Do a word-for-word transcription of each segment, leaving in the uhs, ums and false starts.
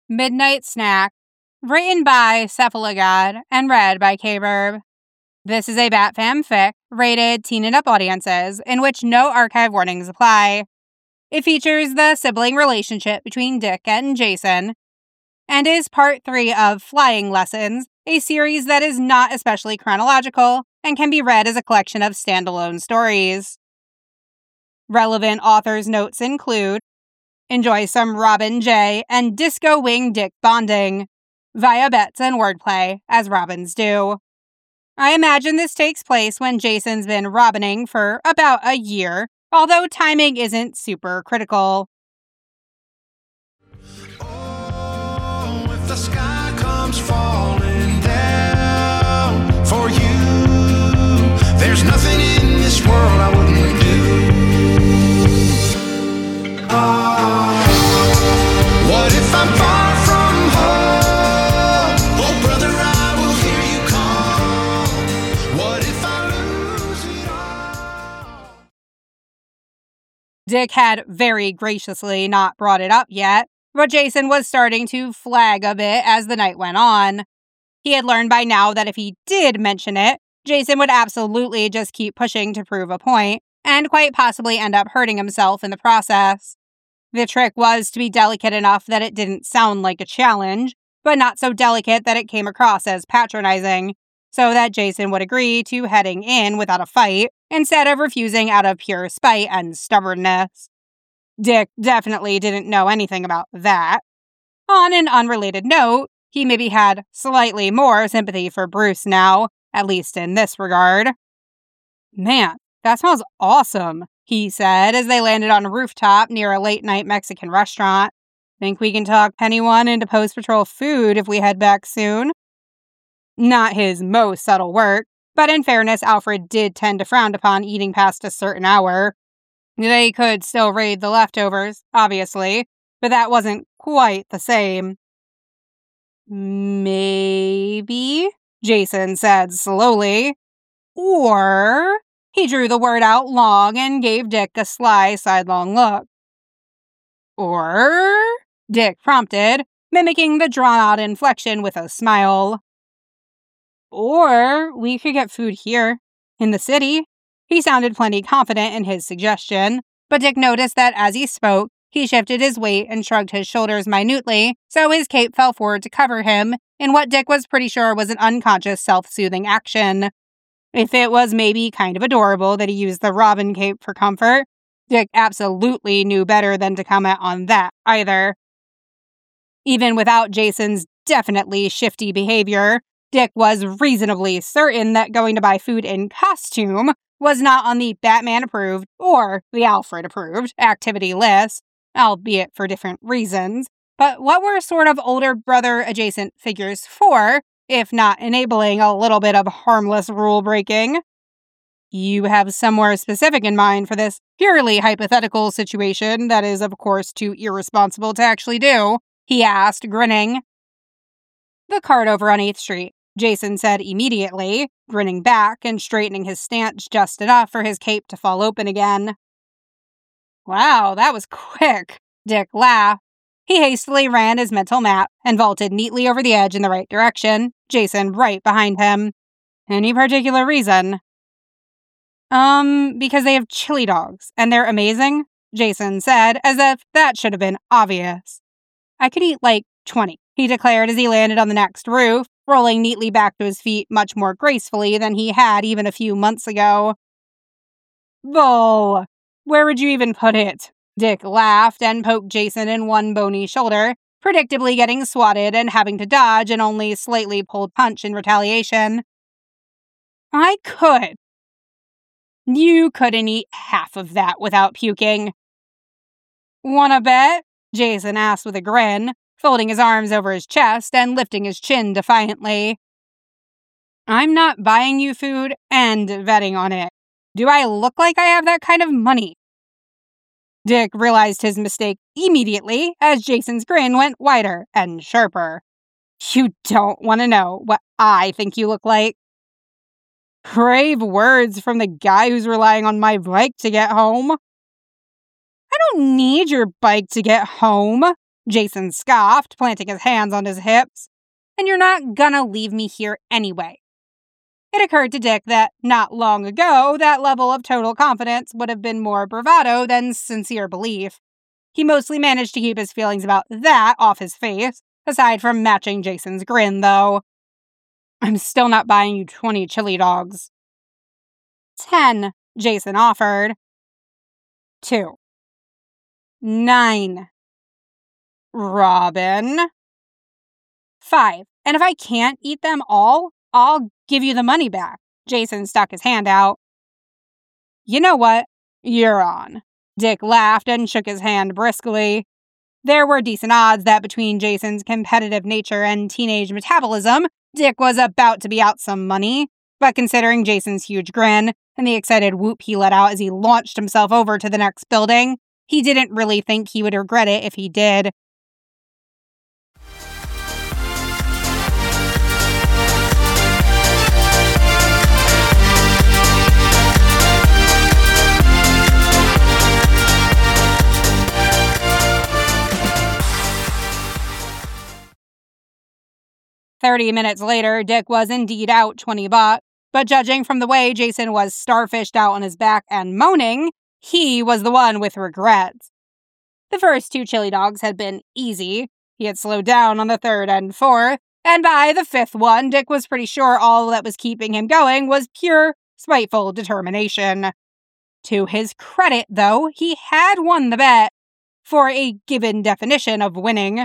Midnight Snack, written by Cephalogod and read by K-Burb. This is a Bat fanfic, rated teen and up audiences, in which no archive warnings apply. It features the sibling relationship between Dick and Jason, and is part three of Flying Lessons, a series that is not especially chronological and can be read as a collection of standalone stories. Relevant authors' notes include: enjoy some Robin J and Disco Wing Dick bonding, via bets and wordplay, as Robins do. I imagine this takes place when Jason's been Robining for about a year, although timing isn't super critical. Oh, if the sky comes falling down for you, there's nothing in this world I wouldn't do. Oh, what if I'm far from home? Oh, brother, I will hear you call. What if I lose it all? Dick had very graciously not brought it up yet, but Jason was starting to flag a bit as the night went on. He had learned by now that if he did mention it, Jason would absolutely just keep pushing to prove a point, and quite possibly end up hurting himself in the process. The trick was to be delicate enough that it didn't sound like a challenge, but not so delicate that it came across as patronizing, so that Jason would agree to heading in without a fight, instead of refusing out of pure spite and stubbornness. Dick definitely didn't know anything about that. On an unrelated note, he maybe had slightly more sympathy for Bruce now, at least in this regard. "Man, that smells awesome," he said as they landed on a rooftop near a late-night Mexican restaurant. "Think we can talk Pennyone into Post-Patrol food if we head back soon?" Not his most subtle work, but in fairness, Alfred did tend to frown upon eating past a certain hour. They could still raid the leftovers, obviously, but that wasn't quite the same. "Maybe," Jason said slowly. Or... He drew the word out long and gave Dick a sly, sidelong look. "Or?" Dick prompted, mimicking the drawn-out inflection with a smile. "Or we could get food here, in the city." He sounded plenty confident in his suggestion, but Dick noticed that as he spoke, he shifted his weight and shrugged his shoulders minutely, so his cape fell forward to cover him in what Dick was pretty sure was an unconscious self-soothing action. If it was maybe kind of adorable that he used the Robin cape for comfort, Dick absolutely knew better than to comment on that either. Even without Jason's definitely shifty behavior, Dick was reasonably certain that going to buy food in costume was not on the Batman-approved or the Alfred-approved activity list, albeit for different reasons. But what were sort of older brother-adjacent figures for, if not enabling a little bit of harmless rule-breaking? "You have somewhere specific in mind for this purely hypothetical situation that is, of course, too irresponsible to actually do?" he asked, grinning. "The cart over on eighth Street," Jason said immediately, grinning back and straightening his stance just enough for his cape to fall open again. "Wow, that was quick," Dick laughed. He hastily ran his mental map and vaulted neatly over the edge in the right direction, Jason right behind him. "Any particular reason?" Um, because they have chili dogs, and they're amazing," Jason said, as if that should have been obvious. "I could eat, like, twenty, he declared as he landed on the next roof, rolling neatly back to his feet much more gracefully than he had even a few months ago. "Bull! Where would you even put it?" Dick laughed and poked Jason in one bony shoulder, predictably getting swatted and having to dodge an only slightly pulled punch in retaliation. "I could." "You couldn't eat half of that without puking." "Wanna bet?" Jason asked with a grin, folding his arms over his chest and lifting his chin defiantly. "I'm not buying you food and betting on it. Do I look like I have that kind of money?" Dick realized his mistake immediately as Jason's grin went wider and sharper. "You don't want to know what I think you look like." Brave words from the guy who's relying on my bike to get home. "I don't need your bike to get home," Jason scoffed, planting his hands on his hips. And you're not gonna leave me here anyway. It occurred to Dick that not long ago, that level of total confidence would have been more bravado than sincere belief. He mostly managed to keep his feelings about that off his face, aside from matching Jason's grin, though. I'm still not buying you twenty chili dogs. Ten, Jason offered. Two. Nine. Robin. Five. And if I can't eat them all, I'll give you the money back. Jason stuck his hand out. You know what? You're on. Dick laughed and shook his hand briskly. There were decent odds that between Jason's competitive nature and teenage metabolism, Dick was about to be out some money. But considering Jason's huge grin and the excited whoop he let out as he launched himself over to the next building, he didn't really think he would regret it if he did. Thirty minutes later, Dick was indeed out twenty bucks, but judging from the way Jason was starfished out on his back and moaning, he was the one with regrets. The first two chili dogs had been easy. He had slowed down on the third and fourth, and by the fifth one, Dick was pretty sure all that was keeping him going was pure, spiteful determination. To his credit, though, he had won the bet, for a given definition of winning.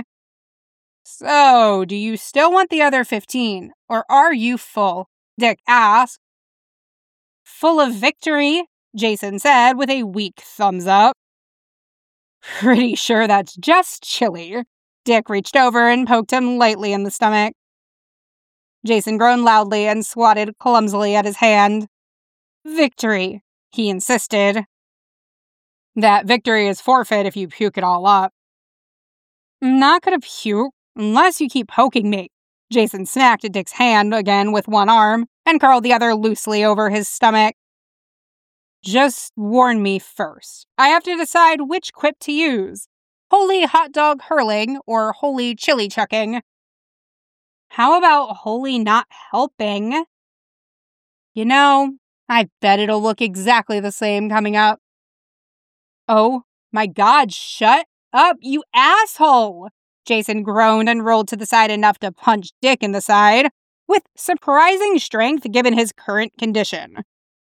So, do you still want the other fifteen, or are you full? Dick asked. Full of victory, Jason said with a weak thumbs up. Pretty sure that's just chili. Dick reached over and poked him lightly in the stomach. Jason groaned loudly and swatted clumsily at his hand. Victory, he insisted. That victory is forfeit if you puke it all up. I'm not gonna puke. Unless you keep poking me. Jason smacked at Dick's hand again with one arm and curled the other loosely over his stomach. Just warn me first. I have to decide which quip to use. Holy hot dog hurling or holy chili chucking? How about holy not helping? You know, I bet it'll look exactly the same coming up. Oh my God, shut up, you asshole! Jason groaned and rolled to the side enough to punch Dick in the side, with surprising strength given his current condition.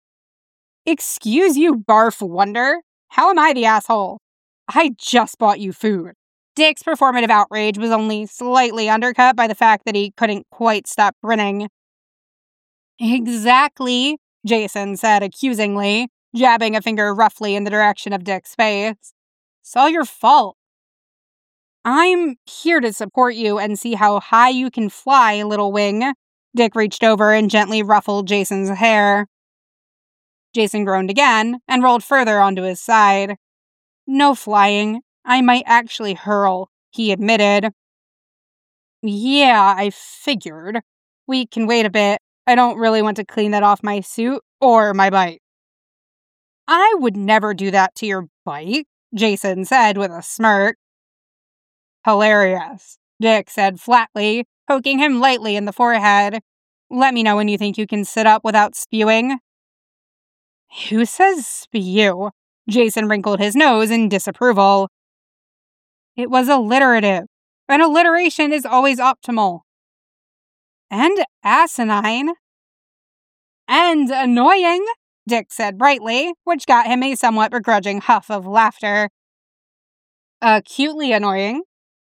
Excuse you, Barf Wonder? How am I the asshole? I just bought you food. Dick's performative outrage was only slightly undercut by the fact that he couldn't quite stop grinning. Exactly, Jason said accusingly, jabbing a finger roughly in the direction of Dick's face. It's all your fault. I'm here to support you and see how high you can fly, little wing. Dick reached over and gently ruffled Jason's hair. Jason groaned again and rolled further onto his side. No flying. I might actually hurl, he admitted. Yeah, I figured. We can wait a bit. I don't really want to clean that off my suit or my bike. I would never do that to your bike, Jason said with a smirk. Hilarious, Dick said flatly, poking him lightly in the forehead. Let me know when you think you can sit up without spewing. Who says spew? Jason wrinkled his nose in disapproval. It was alliterative. An alliteration is always optimal. And asinine. And annoying, Dick said brightly, which got him a somewhat begrudging huff of laughter. Acutely annoying.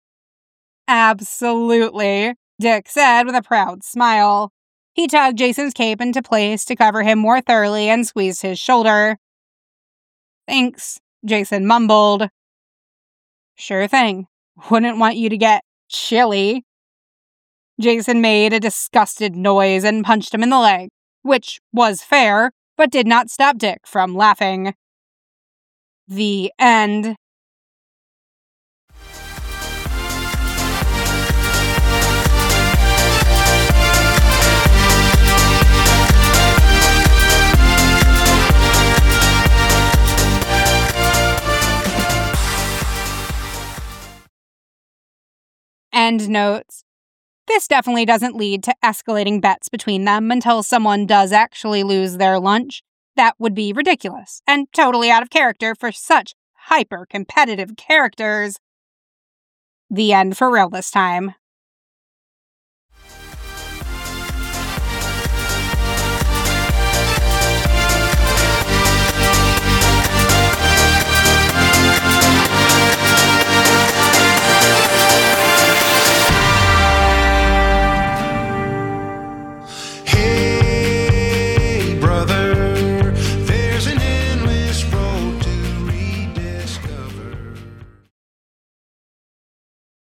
Absolutely, Dick said with a proud smile. He tugged Jason's cape into place to cover him more thoroughly and squeezed his shoulder. Thanks, Jason mumbled. Sure thing. Wouldn't want you to get chilly. Jason made a disgusted noise and punched him in the leg, which was fair, but did not stop Dick from laughing. The end. End notes. This definitely doesn't lead to escalating bets between them until someone does actually lose their lunch. That would be ridiculous and totally out of character for such hyper-competitive characters. The end for real this time.